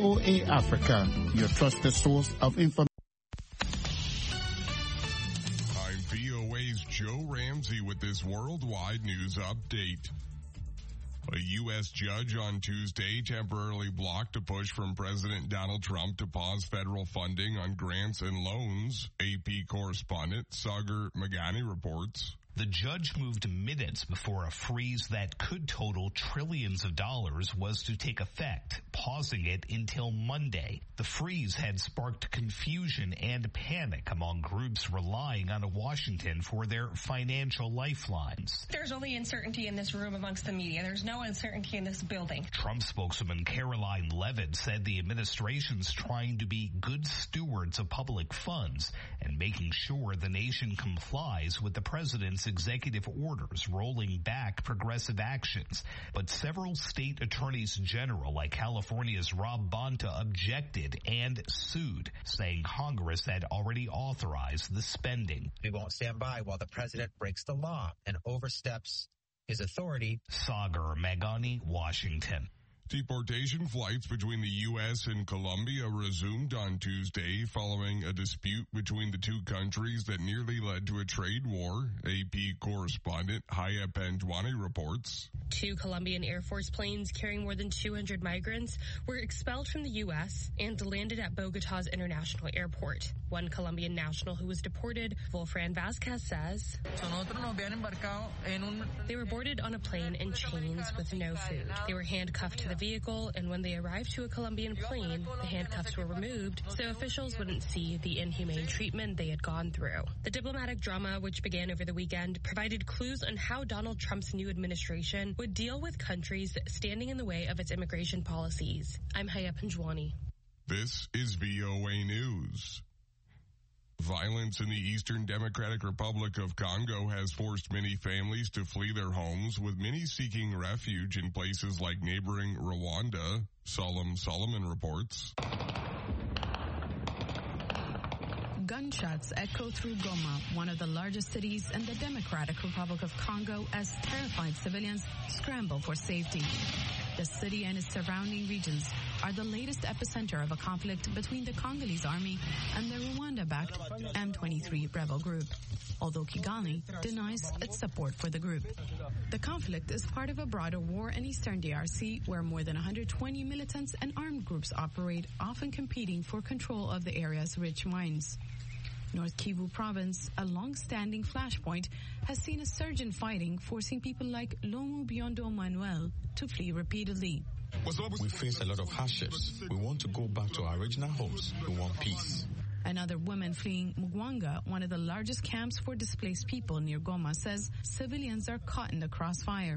VOA Africa, your trusted source of information. I'm VOA's Joe Ramsey with this worldwide news update. A U.S. judge on Tuesday temporarily blocked a push from President Donald Trump to pause federal funding on grants and loans, AP correspondent Sagar Meghani reports. The judge moved minutes before a freeze that could total trillions of dollars was to take effect, pausing it until Monday. The freeze had sparked confusion and panic among groups relying on Washington for their financial lifelines. There's only uncertainty in this room amongst the media. There's no uncertainty in this building. Trump spokeswoman Caroline Levitt said the administration's trying to be good stewards of public funds and making sure the nation complies with the president's executive orders rolling back progressive actions. But several state attorneys general, like California's Rob Bonta, objected and sued, saying Congress had already authorized the spending. We won't stand by while the president breaks the law and oversteps his authority. Sagar Meghani, Washington. Deportation flights between the U.S. and Colombia resumed on Tuesday following a dispute between the two countries that nearly led to a trade war, AP correspondent Haya Panjwani reports. 2 Colombian Air Force planes carrying more than 200 migrants were expelled from the U.S. and landed at Bogota's International Airport. One Colombian national who was deported, Wolfran Vasquez, says, they were boarded on a plane in chains with no food. They were handcuffed to the vehicle, and when they arrived to a Colombian plane, the handcuffs were removed so officials wouldn't see the inhumane treatment they had gone through. The diplomatic drama, which began over the weekend, provided clues on how Donald Trump's new administration would deal with countries standing in the way of its immigration policies. I'm Haya Panjwani. This is VOA News. Violence in the Eastern Democratic Republic of Congo has forced many families to flee their homes, with many seeking refuge in places like neighboring Rwanda, Salam Solomon reports. Gunshots echo through Goma, one of the largest cities in the Democratic Republic of Congo, as terrified civilians scramble for safety. The city and its surrounding regions are the latest epicenter of a conflict between the Congolese army and the Rwanda-backed M23 rebel group, although Kigali denies its support for the group. The conflict is part of a broader war in eastern DRC, where more than 120 militants and armed groups operate, often competing for control of the area's rich mines. North Kivu province, a long-standing flashpoint, has seen a surge in fighting, forcing people like Lomu Biondo Manuel to flee repeatedly. We face a lot of hardships. We want to go back to our original homes. We want peace. Another woman fleeing Mugwanga, one of the largest camps for displaced people near Goma, says civilians are caught in the crossfire.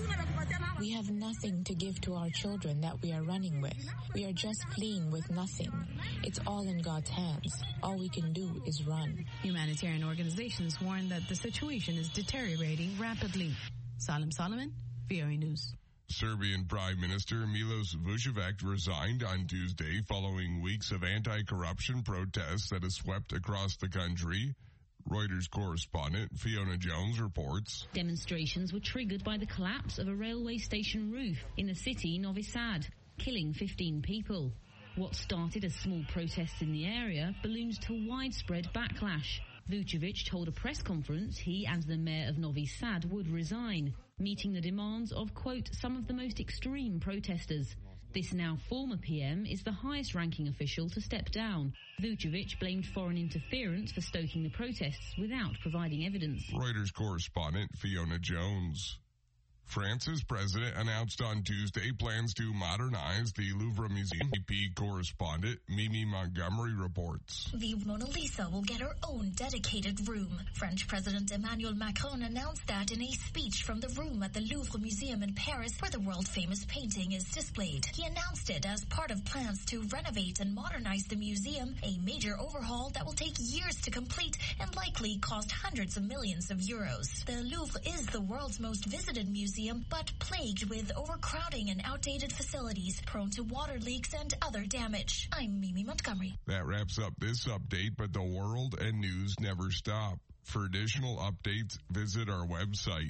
We have nothing to give to our children that we are running with. We are just fleeing with nothing. It's all in God's hands. All we can do is run. Humanitarian organizations warn that the situation is deteriorating rapidly. Salam Solomon, VOA News. Serbian Prime Minister Milos Vučević resigned on Tuesday following weeks of anti-corruption protests that have swept across the country. Reuters correspondent Fiona Jones reports. Demonstrations were triggered by the collapse of a railway station roof in the city Novi Sad, killing 15 people. What started as small protests in the area ballooned to widespread backlash. Vučević told a press conference he and the mayor of Novi Sad would resign, meeting the demands of, quote, some of the most extreme protesters. This now former PM is the highest-ranking official to step down. Vučević blamed foreign interference for stoking the protests without providing evidence. Reuters correspondent Fiona Jones. France's president announced on Tuesday plans to modernize the Louvre Museum. AP correspondent Mimi Montgomery reports. The Mona Lisa will get her own dedicated room. French President Emmanuel Macron announced that in a speech from the room at the Louvre Museum in Paris, where the world-famous painting is displayed. He announced it as part of plans to renovate and modernize the museum, a major overhaul that will take years to complete and likely cost hundreds of millions of euros. The Louvre is the world's most visited museum, but plagued with overcrowding and outdated facilities, prone to water leaks and other damage. I'm Mimi Montgomery. That wraps up this update, but the world and news never stop. For additional updates, visit our website,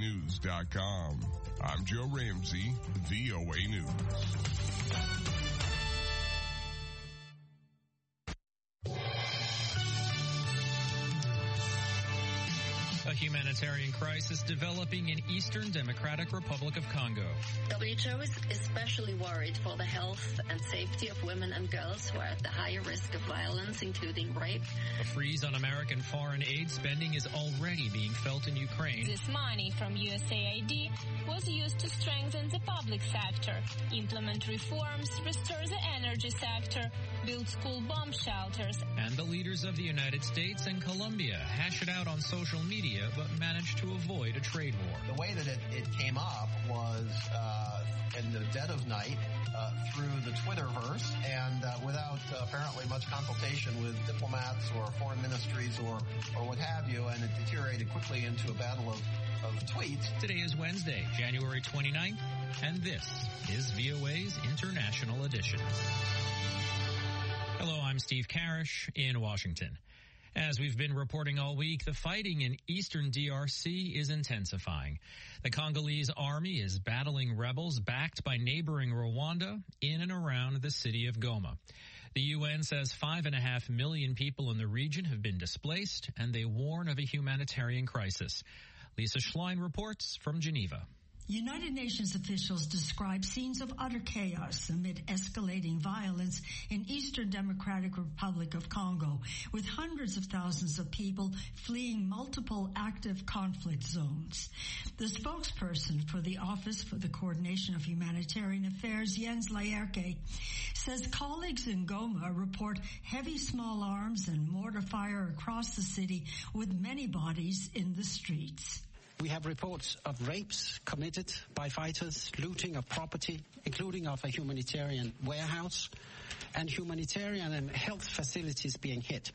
voanews.com. I'm Joe Ramsey, VOA News. humanitarian crisis developing in Eastern Democratic Republic of Congo. WHO is especially worried for the health and safety of women and girls who are at the higher risk of violence, including rape. A freeze on American foreign aid spending is already being felt in Ukraine. This money from USAID was used to strengthen the public sector, implement reforms, restore the energy sector, build school bomb shelters. And the leaders of the United States and Colombia hash it out on social media, but managed to avoid a trade war. The way that it came up was in the dead of night through the Twitterverse and without apparently much consultation with diplomats or foreign ministries or what have you, and it deteriorated quickly into a battle of tweets. Today is Wednesday, January 29th, and this is VOA's International Edition. Hello, I'm Steve Karish in Washington. As we've been reporting all week, the fighting in eastern DRC is intensifying. The Congolese army is battling rebels backed by neighboring Rwanda in and around the city of Goma. The UN says 5.5 million people in the region have been displaced, and they warn of a humanitarian crisis. Lisa Schlein reports from Geneva. United Nations officials describe scenes of utter chaos amid escalating violence in Eastern Democratic Republic of Congo, with hundreds of thousands of people fleeing multiple active conflict zones. The spokesperson for the Office for the Coordination of Humanitarian Affairs, Jens Laerke, says colleagues in Goma report heavy small arms and mortar fire across the city, with many bodies in the streets. We have reports of rapes committed by fighters, looting of property, including of a humanitarian warehouse, and humanitarian and health facilities being hit.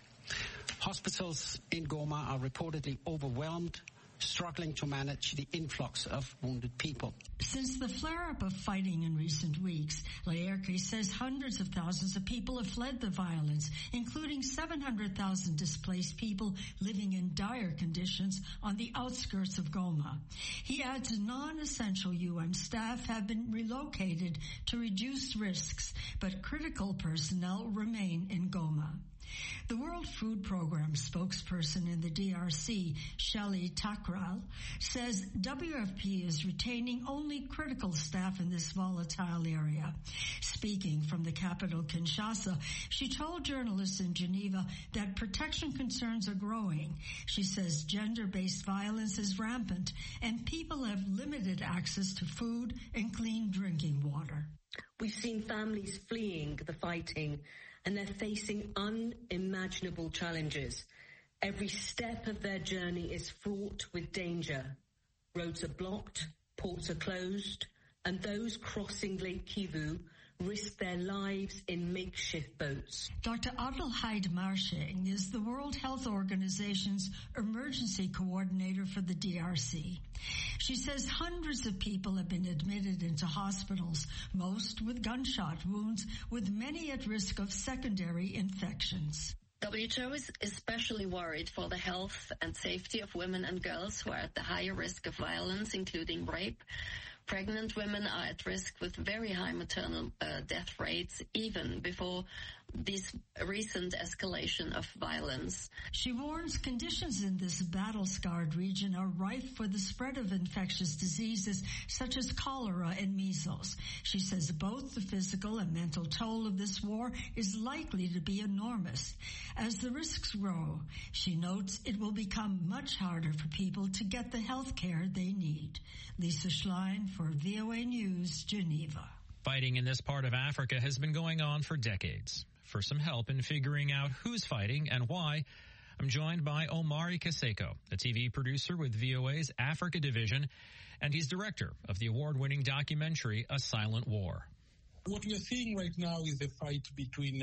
Hospitals in Goma are reportedly overwhelmed, struggling to manage the influx of wounded people. Since the flare-up of fighting in recent weeks, Laerke says hundreds of thousands of people have fled the violence, including 700,000 displaced people living in dire conditions on the outskirts of Goma. He adds non-essential UN staff have been relocated to reduce risks, but critical personnel remain in Goma. The World Food Program spokesperson in the DRC, Shelley Takral, says WFP is retaining only critical staff in this volatile area. Speaking from the capital, Kinshasa, she told journalists in Geneva that protection concerns are growing. She says gender-based violence is rampant and people have limited access to food and clean drinking water. We've seen families fleeing the fighting, and they're facing unimaginable challenges. Every step of their journey is fraught with danger. Roads are blocked, ports are closed, and those crossing Lake Kivu risk their lives in makeshift boats. Dr. Adelheid Marching is the World Health Organization's emergency coordinator for the DRC. She says hundreds of people have been admitted into hospitals, most with gunshot wounds, with many at risk of secondary infections. WHO is especially worried for the health and safety of women and girls who are at the higher risk of violence, including rape. Pregnant women are at risk with very high maternal death rates, even before this recent escalation of violence. She warns conditions in this battle-scarred region are rife for the spread of infectious diseases such as cholera and measles. She says both the physical and mental toll of this war is likely to be enormous. As the risks grow, she notes it will become much harder for people to get the health care they need. Lisa Schlein for VOA News, Geneva. Fighting in this part of Africa has been going on for decades. For some help in figuring out who's fighting and why, I'm joined by Omari Kaseko, a TV producer with VOA's Africa division, and he's director of the award-winning documentary A Silent War. What we are seeing right now is a fight between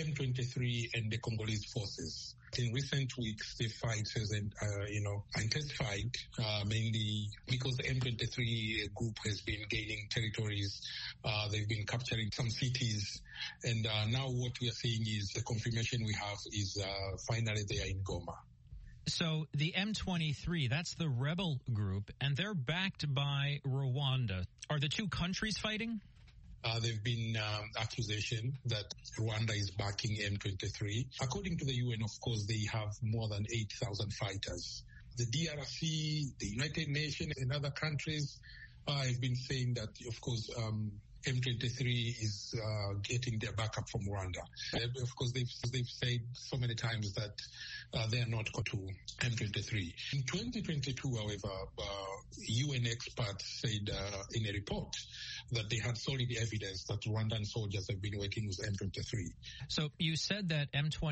M23 and the Congolese forces. In recent weeks, the fight has, intensified, mainly because the M23 group has been gaining territories. They've been capturing some cities. And now what we are seeing is the confirmation we have is finally they are in Goma. So the M23, that's the rebel group, and they're backed by Rwanda. Are the two countries fighting? There have been accusation that Rwanda is backing M23. According to the UN, of course, they have more than 8,000 fighters. the DRC, the United Nations, and other countries have been saying that, of course, M23 is getting their backup from Rwanda. Of course, they've said so many times that they are not going to M23. In 2022, however, UN experts said in a report that they had solid evidence that Rwandan soldiers have been working with M23. So you said that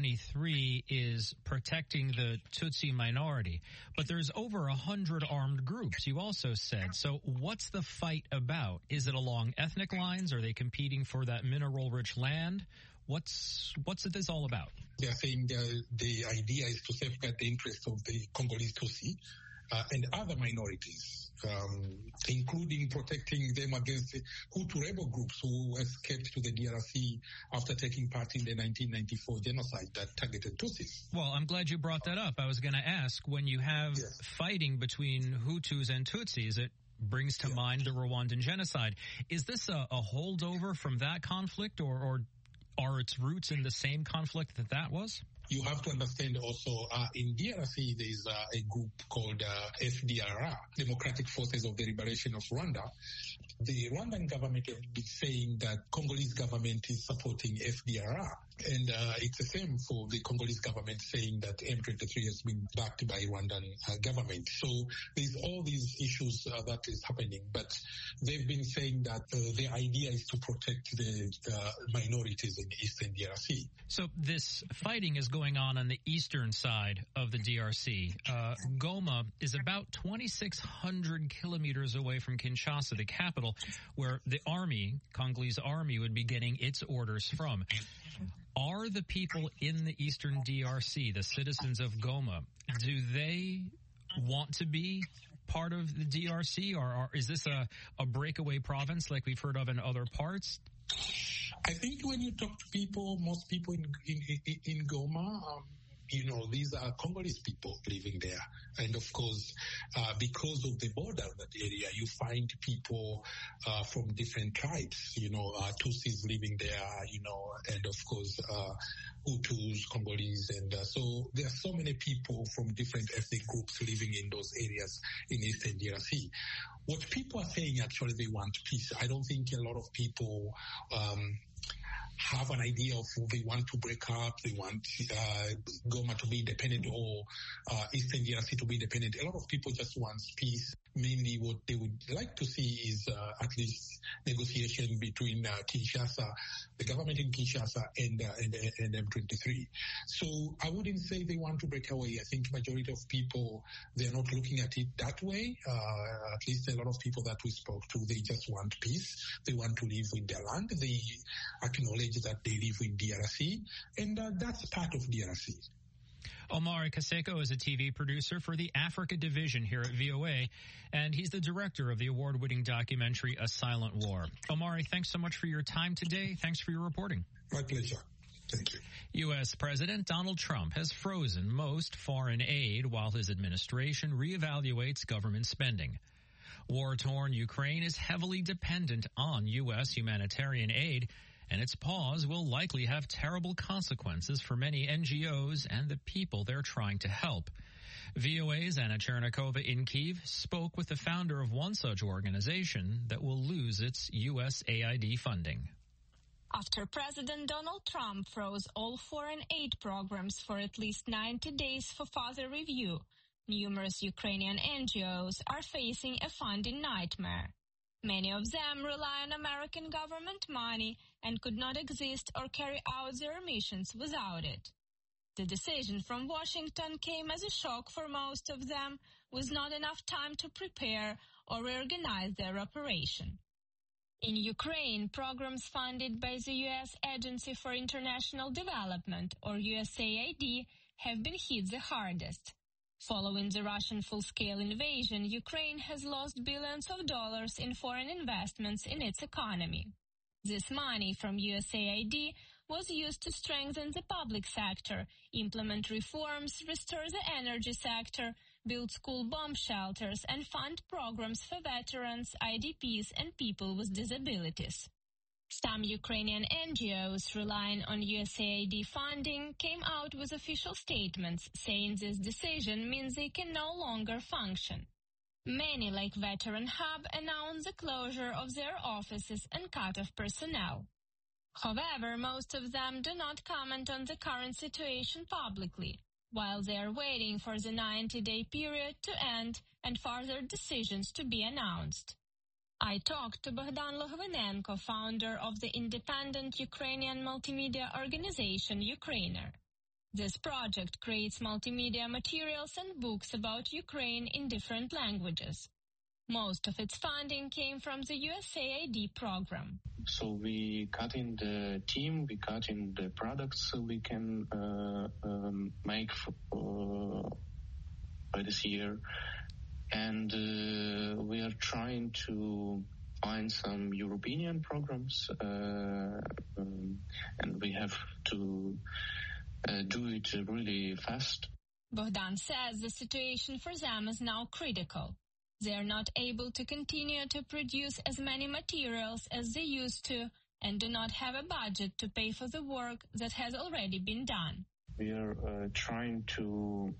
M23 is protecting the Tutsi minority, but there's over 100 armed groups, you also said. So what's the fight about? Is it along ethnic lines? Are they competing for that mineral-rich land? What's this all about? They are saying the idea is to safeguard the interests of the Congolese Tutsi and other minorities, including protecting them against the Hutu rebel groups who escaped to the DRC after taking part in the 1994 genocide that targeted Tutsis. Well, I'm glad you brought that up. I was going to ask, when you have fighting between Hutus and Tutsis, it brings to mind the Rwandan genocide. Is this a holdover from that conflict, or are its roots in the same conflict that was? You have to understand also in DRC there is a group called FDLR, Democratic Forces of the Liberation of Rwanda. The Rwandan government has been saying that Congolese government is supporting FDLR. And it's the same for the Congolese government saying that M23 has been backed by Rwandan government. So there's all these issues that is happening. But they've been saying that the idea is to protect the minorities in eastern DRC. So this fighting is going on the eastern side of the DRC. Goma is about 2,600 kilometers away from Kinshasa, the capital, where the army, Congolese army, would be getting its orders from. Are the people in the eastern DRC, the citizens of Goma, do they want to be part of the DRC, or is this a breakaway province like we've heard of in other parts? I think when you talk to people, most people in Goma, these are Congolese people living there. And of course, because of the border of that area, you find people from different tribes, Tutsis living there, and of course, Hutus, Congolese. And so there are so many people from different ethnic groups living in those areas in eastern DRC. What people are saying, actually, they want peace. I don't think a lot of people have an idea of who they want to break up. They want Goma to be independent or Eastern DRC to be independent. A lot of people just want peace. Mainly what they would like to see is at least negotiation between Kinshasa, the government in Kinshasa, and M23. So I wouldn't say they want to break away. I think majority of people, they're not looking at it that way. At least a lot of people that we spoke to, they just want peace. They want to live in their land. They acknowledge that they live in DRC, and that's part of DRC. Omari Kaseko is a TV producer for the Africa division here at VOA, and he's the director of the award-winning documentary A Silent War. Omari, thanks so much for your time today. Thanks for your reporting. My pleasure. Thank you. U.S. President Donald Trump has frozen most foreign aid while his administration reevaluates government spending. War-torn Ukraine is heavily dependent on U.S. humanitarian aid, and its pause will likely have terrible consequences for many NGOs and the people they're trying to help. VOA's Anna Chernikova in Kyiv spoke with the founder of one such organization that will lose its USAID funding. After President Donald Trump froze all foreign aid programs for at least 90 days for further review, numerous Ukrainian NGOs are facing a funding nightmare. Many of them rely on American government money and could not exist or carry out their missions without it. The decision from Washington came as a shock for most of them, with not enough time to prepare or reorganize their operation. In Ukraine, programs funded by the U.S. Agency for International Development, or USAID, have been hit the hardest. Following the Russian full-scale invasion, Ukraine has lost billions of dollars in foreign investments in its economy. This money from USAID was used to strengthen the public sector, implement reforms, restore the energy sector, build school bomb shelters, and fund programs for veterans, IDPs, and people with disabilities. Some Ukrainian NGOs relying on USAID funding came out with official statements saying this decision means they can no longer function. Many, like Veteran Hub, announced the closure of their offices and cut off personnel. However, most of them do not comment on the current situation publicly, while they are waiting for the 90-day period to end and further decisions to be announced. I talked to Bogdan Logvinenko, founder of the independent Ukrainian multimedia organization Ukrainer. This project creates multimedia materials and books about Ukraine in different languages. Most of its funding came from the USAID program. So we cut in the team, we cut in the products we can make by this year. And we are trying to find some European programs, and we have to do it really fast. Bogdan says the situation for them is now critical. They are not able to continue to produce as many materials as they used to and do not have a budget to pay for the work that has already been done. We are trying to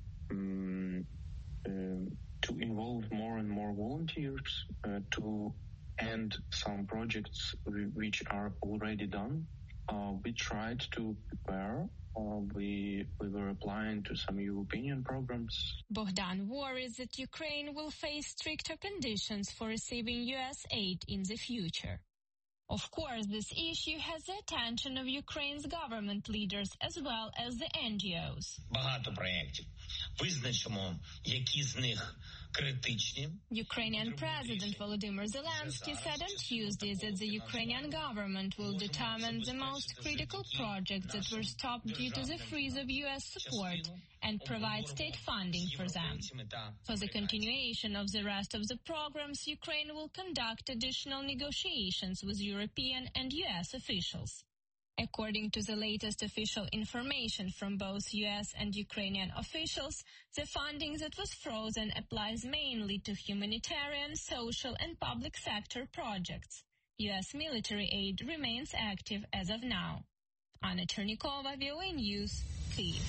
involve more and more volunteers to end some projects which are already done. We tried to prepare. We were applying to some European programs. Bogdan worries that Ukraine will face stricter conditions for receiving U.S. aid in the future. Of course, this issue has the attention of Ukraine's government leaders as well as the NGOs. Багато проєктів. Визначимо, які з них критичні. Ukrainian President Volodymyr Zelensky said on Tuesday that the Ukrainian government will determine the most critical projects that were stopped due to the freeze of U.S. support and provide state funding for them. For the continuation of the rest of the programs, Ukraine will conduct additional negotiations with European and U.S. officials. According to the latest official information from both U.S. and Ukrainian officials, the funding that was frozen applies mainly to humanitarian, social, and public sector projects. U.S. military aid remains active as of now. Anna Chernikova, VOA News, Kyiv.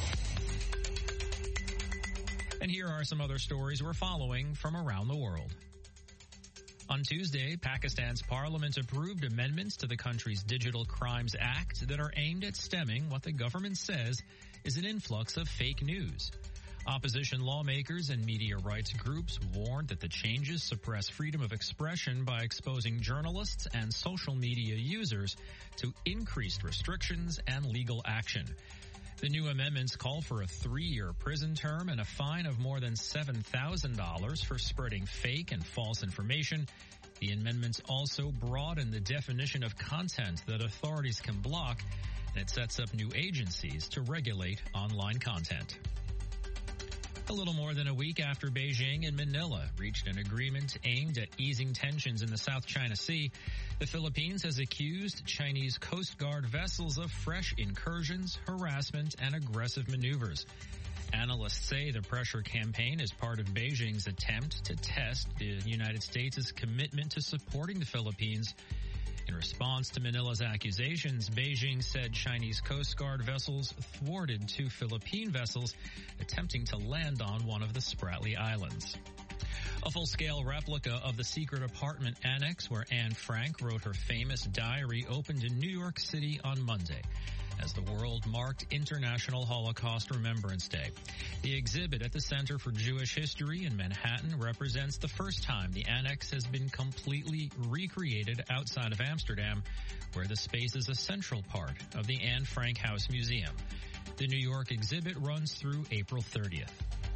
And here are some other stories we're following from around the world. On Tuesday, Pakistan's parliament approved amendments to the country's Digital Crimes Act that are aimed at stemming what the government says is an influx of fake news. Opposition lawmakers and media rights groups warned that the changes suppress freedom of expression by exposing journalists and social media users to increased restrictions and legal action. The new amendments call for a 3-year prison term and a fine of more than $7,000 for spreading fake and false information. The amendments also broaden the definition of content that authorities can block, and it sets up new agencies to regulate online content. A little more than a week after Beijing and Manila reached an agreement aimed at easing tensions in the South China Sea, the Philippines has accused Chinese Coast Guard vessels of fresh incursions, harassment, and aggressive maneuvers. Analysts say the pressure campaign is part of Beijing's attempt to test the United States' commitment to supporting the Philippines. In response to Manila's accusations, Beijing said Chinese Coast Guard vessels thwarted 2 Philippine vessels attempting to land on one of the Spratly Islands. A full-scale replica of the secret apartment annex where Anne Frank wrote her famous diary opened in New York City on Monday as the world marked International Holocaust Remembrance Day. The exhibit at the Center for Jewish History in Manhattan represents the first time the annex has been completely recreated outside of Amsterdam, where the space is a central part of the Anne Frank House Museum. The New York exhibit runs through April 30th.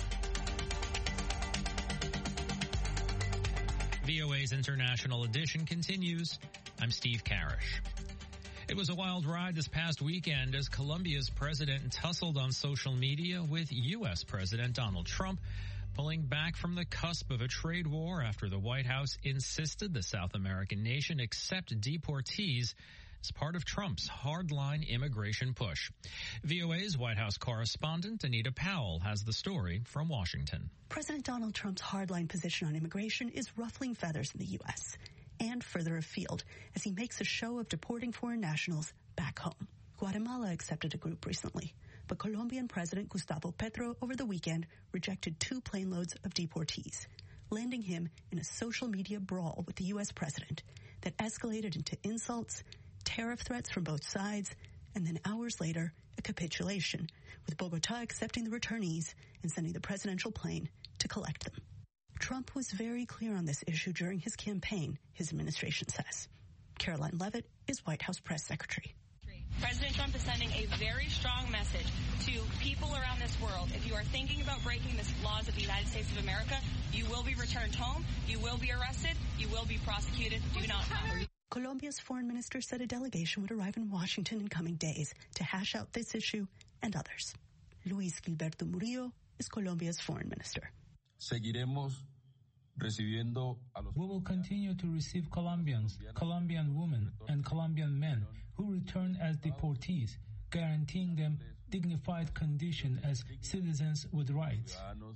VOA's International Edition continues. I'm Steve Karish. It was a wild ride this past weekend as Colombia's president tussled on social media with U.S. President Donald Trump, pulling back from the cusp of a trade war after the White House insisted the South American nation accept deportees as part of Trump's hardline immigration push. VOA's White House correspondent Anita Powell has the story from Washington. President Donald Trump's hardline position on immigration is ruffling feathers in the U.S. and further afield as he makes a show of deporting foreign nationals back home. Guatemala accepted a group recently, but Colombian President Gustavo Petro over the weekend rejected 2 plane loads of deportees, landing him in a social media brawl with the U.S. president that escalated into insults, tariff threats from both sides, and then hours later, a capitulation, with Bogota accepting the returnees and sending the presidential plane to collect them. Trump was very clear on this issue during his campaign, his administration says. Caroline Levitt is White House press secretary. President Trump is sending a very strong message to people around this world. If you are thinking about breaking the laws of the United States of America, you will be returned home, you will be arrested, you will be prosecuted. Do not come. Colombia's foreign minister said a delegation would arrive in Washington in coming days to hash out this issue and others. Luis Gilberto Murillo is Colombia's foreign minister. We will continue to receive Colombians, Colombian women, and Colombian men who return as deportees, guaranteeing them dignified condition as citizens with rights.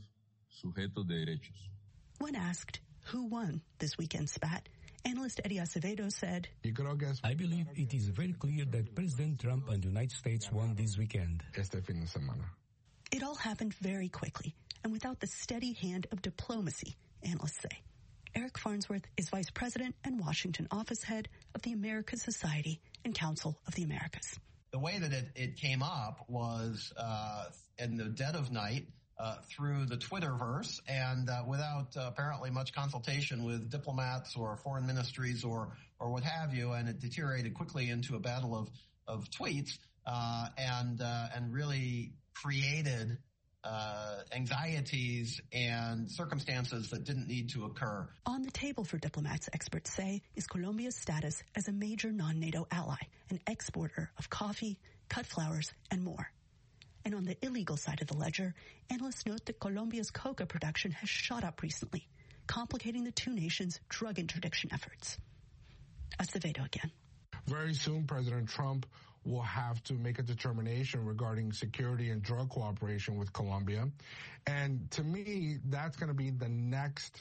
When asked who won this weekend's spat, analyst Eddie Acevedo said, I believe it is very clear that President Trump and the United States won this weekend. It all happened very quickly and without the steady hand of diplomacy, analysts say. Eric Farnsworth is vice president and Washington office head of the Americas Society and Council of the Americas. The way that it came up was in the dead of night through the Twitterverse and without apparently much consultation with diplomats or foreign ministries or what have you, and it deteriorated quickly into a battle of tweets and really created anxieties and circumstances that didn't need to occur. On the table for diplomats, experts say, is Colombia's status as a major non-NATO ally, an exporter of coffee, cut flowers, and more. And on the illegal side of the ledger, analysts note that Colombia's coca production has shot up recently, complicating the two nations' drug interdiction efforts. Acevedo again. Very soon, President Trump will have to make a determination regarding security and drug cooperation with Colombia. And to me, that's going to be the next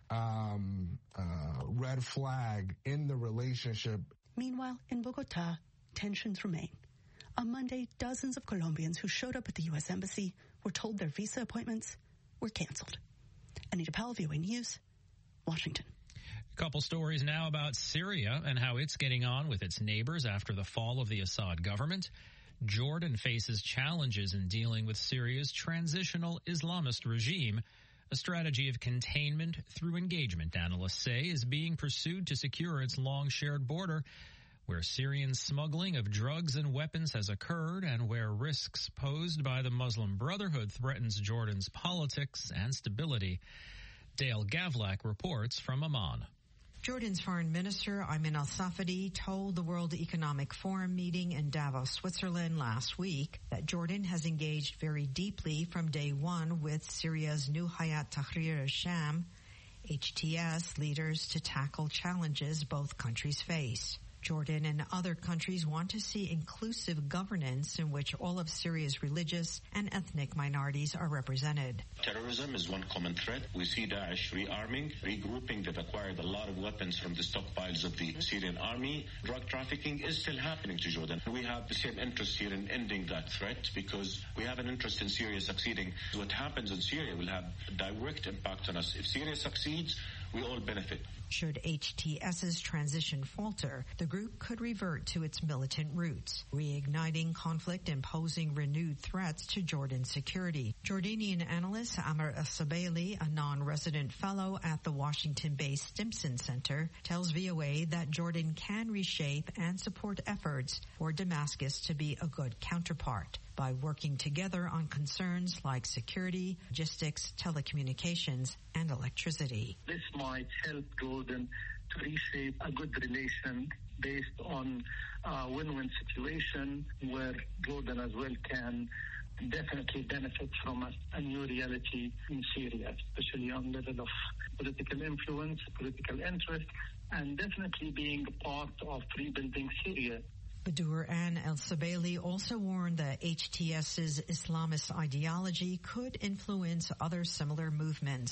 red flag in the relationship. Meanwhile, in Bogota, tensions remain. On Monday, dozens of Colombians who showed up at the U.S. Embassy were told their visa appointments were canceled. Anita Powell, VOA News, Washington. Couple stories now about Syria and how it's getting on with its neighbors after the fall of the Assad government. Jordan faces challenges in dealing with Syria's transitional Islamist regime. A strategy of containment through engagement, analysts say, is being pursued to secure its long shared border, where Syrian smuggling of drugs and weapons has occurred and where risks posed by the Muslim Brotherhood threatens Jordan's politics and stability. Dale Gavlak reports from Amman. Jordan's Foreign Minister Ayman al-Safadi told the World Economic Forum meeting in Davos, Switzerland last week that Jordan has engaged very deeply from day one with Syria's new Hayat Tahrir al-Sham, HTS, leaders to tackle challenges both countries face. Jordan and other countries want to see inclusive governance in which all of Syria's religious and ethnic minorities are represented. Terrorism is one common threat. We see Daesh rearming, regrouping. They've acquired a lot of weapons from the stockpiles of the Syrian army. Drug trafficking is still happening to Jordan. We have the same interest here in ending that threat because we have an interest in Syria succeeding. What happens in Syria will have a direct impact on us. If Syria succeeds, we all benefit. Should HTS's transition falter, the group could revert to its militant roots, reigniting conflict and posing renewed threats to Jordan's security. Jordanian analyst Amr al-Sabaili, a non-resident fellow at the Washington-based Stimson Center, tells VOA that Jordan can reshape and support efforts for Damascus to be a good counterpart by working together on concerns like security, logistics, telecommunications, and electricity. This might help Jordan to reshape a good relation based on a win-win situation where Jordan as well can definitely benefit from a new reality in Syria, especially on the level of political influence, political interest, and definitely being a part of rebuilding Syria. Badur and al-Sabaili also warned that HTS's Islamist ideology could influence other similar movements,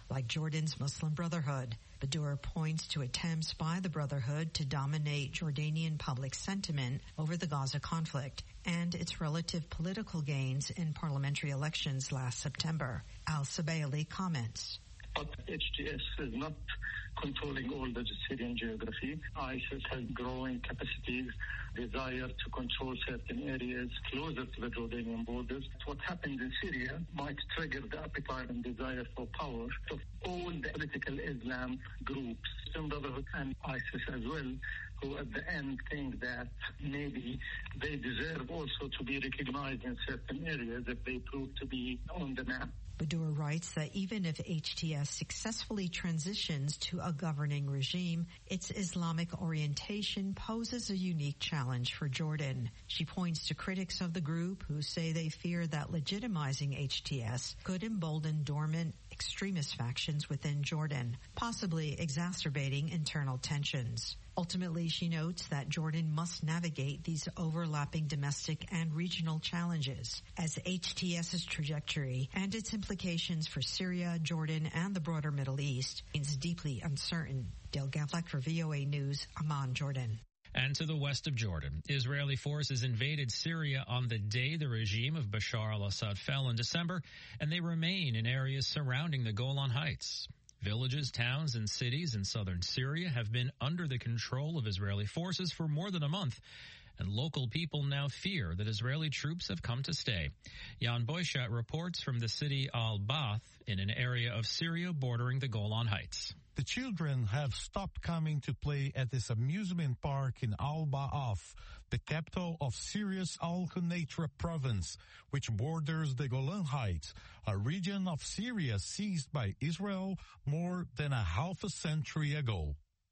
like Jordan's Muslim Brotherhood. Badur points to attempts by the Brotherhood to dominate Jordanian public sentiment over the Gaza conflict and its relative political gains in parliamentary elections last September. Al-Sabaili comments. But HTS is not controlling all the Syrian geography. ISIS has growing capacities, desire to control certain areas closer to the Jordanian borders. What happens in Syria might trigger the appetite and desire for power of all the political Islam groups, Muslim Brotherhood and ISIS as well, who at the end think that maybe they deserve also to be recognized in certain areas if they prove to be on the map. Badur writes that even if HTS successfully transitions to a governing regime, its Islamic orientation poses a unique challenge for Jordan. She points to critics of the group who say they fear that legitimizing HTS could embolden dormant extremist factions within Jordan, possibly exacerbating internal tensions. Ultimately, she notes that Jordan must navigate these overlapping domestic and regional challenges, as HTS's trajectory and its implications for Syria, Jordan, and the broader Middle East is deeply uncertain. Del Gavlak for VOA News, Amman, Jordan. And to the west of Jordan, Israeli forces invaded Syria on the day the regime of Bashar al-Assad fell in December, and they remain in areas surrounding the Golan Heights. Villages, towns, and cities in southern Syria have been under the control of Israeli forces for more than a month, and local people now fear that Israeli troops have come to stay. Jan Boyschat reports from the city Al-Bath in an area of Syria bordering the Golan Heights. The children have stopped coming to play at this amusement park in Al-Ba'af, the capital of Syria's Al-Quneitra province, which borders the Golan Heights, a region of Syria seized by Israel more than a half a century ago.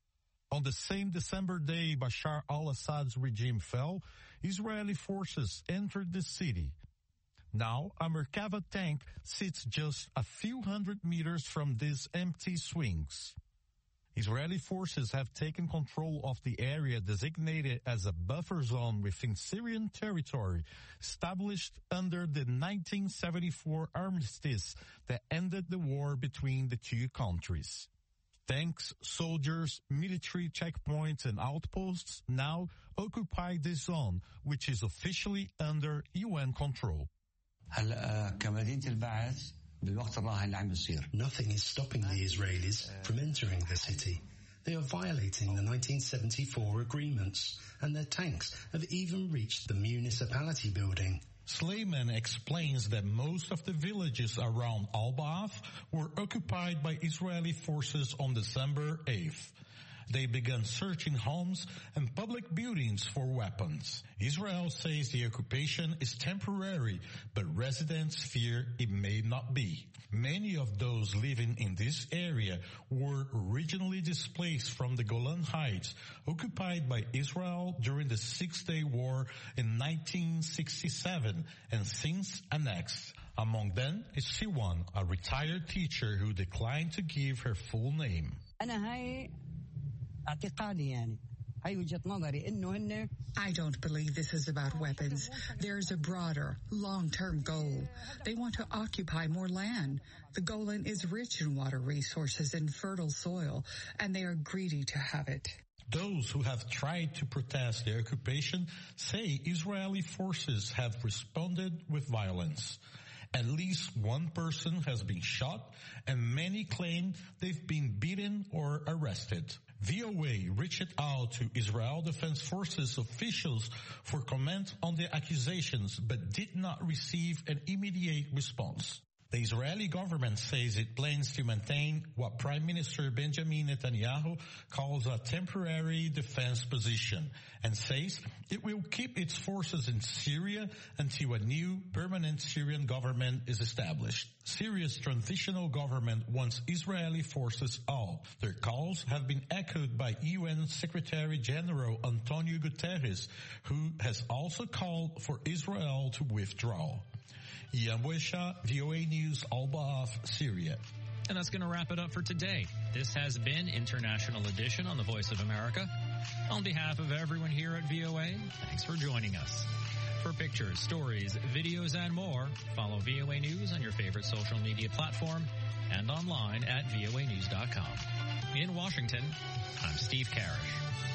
On the same December day Bashar al-Assad's regime fell, Israeli forces entered the city. Now, a Merkava tank sits just a few hundred meters from these empty swings. Israeli forces have taken control of the area designated as a buffer zone within Syrian territory, established under the 1974 armistice that ended the war between the two countries. Tanks, soldiers, military checkpoints, and outposts now occupy this zone, which is officially under UN control. Nothing is stopping the Israelis from entering the city. They are violating the 1974 agreements, and their tanks have even reached the municipality building. Sleiman explains that most of the villages around Al-Ba'af were occupied by Israeli forces on December 8th. They began searching homes and public buildings for weapons. Israel says the occupation is temporary, but residents fear it may not be. Many of those living in this area were originally displaced from the Golan Heights, occupied by Israel during the Six-Day War in 1967 and since annexed. Among them is Siwan, a retired teacher who declined to give her full name. I don't believe this is about weapons. There's a broader, long-term goal. They want to occupy more land. The Golan is rich in water resources and fertile soil, and they are greedy to have it. Those who have tried to protest the occupation say Israeli forces have responded with violence. At least one person has been shot, and many claim they've been beaten or arrested. VOA reached out to Israel Defense Forces officials for comment on the accusations, but did not receive an immediate response. The Israeli government says it plans to maintain what Prime Minister Benjamin Netanyahu calls a temporary defense position and says it will keep its forces in Syria until a new permanent Syrian government is established. Syria's transitional government wants Israeli forces out. Their calls have been echoed by UN Secretary General Antonio Guterres, who has also called for Israel to withdraw. Yamwesha, VOA News, Al-Ba'af, Syria. And that's going to wrap it up for today. This has been International Edition on the Voice of America. On behalf of everyone here at VOA, thanks for joining us. For pictures, stories, videos, and more, follow VOA News on your favorite social media platform and online at voanews.com. In Washington, I'm Steve Karish.